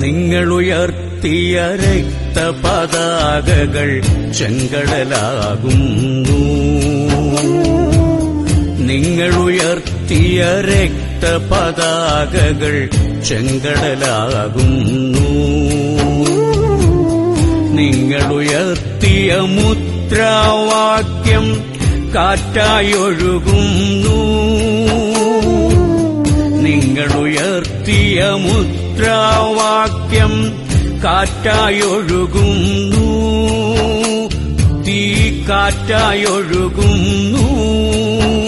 നിങ്ങളുയർത്തിയ രക്തപതാകകൾ ചെങ്കടലാകുന്നു. നിങ്ങളുയർത്തിയ രക്തപതാകകൾ ചെങ്കടലാകുന്നു. നിങ്ങളുയർത്തിയ മുദ്രാവാക്യം കാറ്റായൊഴുകുന്നു. നിങ്ങളുയർത്തിയ മുദ്രാവാക്യം കാറ്റായൊഴുകുന്നു. തീ കാറ്റായൊഴുകുന്നു.